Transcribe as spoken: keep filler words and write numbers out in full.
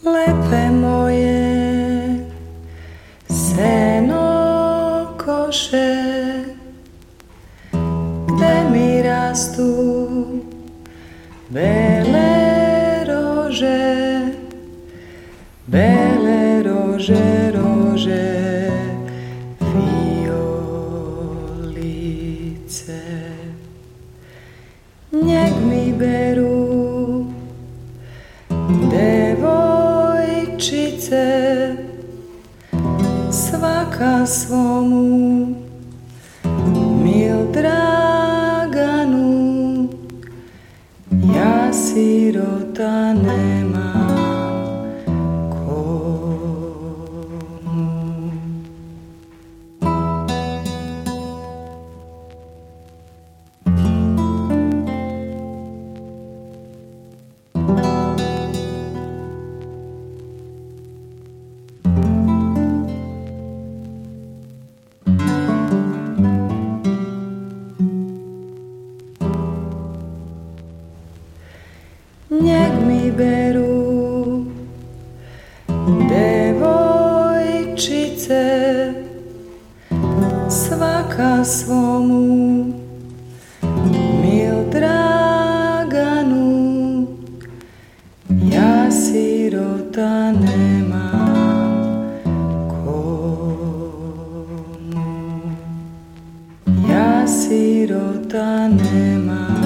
Lepe moje seno koše, gde mi rastu bele rože, bele rože, rože fijolice. Njeg mi beru devojčice, svaka svomu Mildraganu, ja sirota nemam komu. Njeg mi beru devojčice, svaka svomu Mildraganu, ja sirota nemam komu. Ja sirota nemam